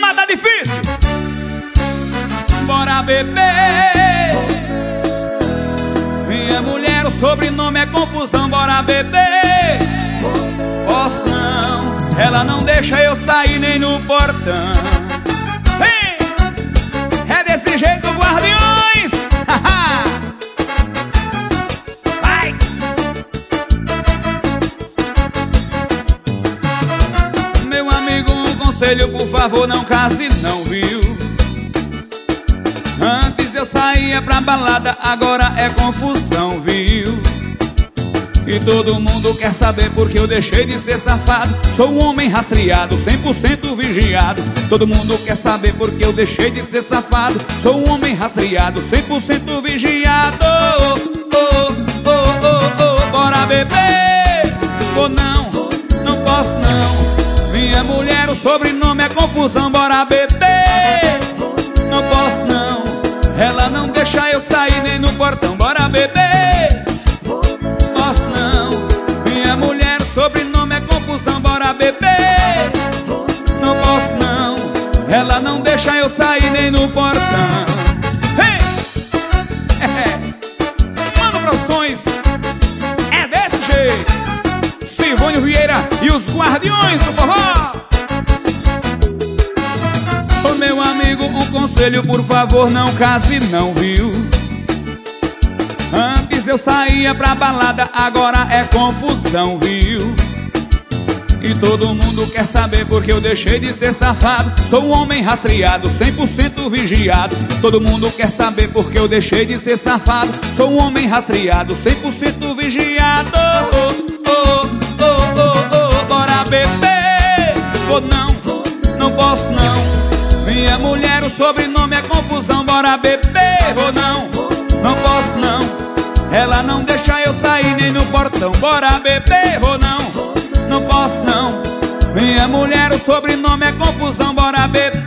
Mas tá difícil. Bora beber. Minha mulher, o sobrenome é confusão. Bora beber. Posso não, ela não deixa eu sair nem no portão. Hey! É desse jeito, guardiões. Vai! Meu amigo, um conselho, por favor, não case não, viu? Antes eu saía pra balada, agora é confusão, viu? E todo mundo quer saber porque eu deixei de ser safado. Sou um homem rastreado, 100% vigiado. Todo mundo quer saber porque eu deixei de ser safado. Sou um homem rastreado, 100% vigiado. Bora beber. Ou não, não posso não. Minha mulher, o sobrenome é confusão. Bora beber. Não posso não. Ela não deixa eu sair nem no portão. Bora beber. Sobrenome é confusão, bora beber. Não posso não, ela não deixa eu sair nem no portão. Hey! Mano Produções, é desse jeito. Silvônio Vieira e os guardiões do forró. Ô meu amigo, um conselho, por favor, não case não, viu? Antes eu saía pra balada, agora é confusão, viu? E todo mundo quer saber porque eu deixei de ser safado. Sou um homem rastreado, 100% vigiado. Todo mundo quer saber porque eu deixei de ser safado. Sou um homem rastreado, 100% vigiado. Bora beber. Ou não, não posso não. Minha mulher, o sobrenome é confusão. Bora beber. Ou não, não posso não. Ela não deixa eu sair nem no portão. Bora beber. Ou não, não posso não. Minha mulher, o sobrenome é confusão. Bora beber.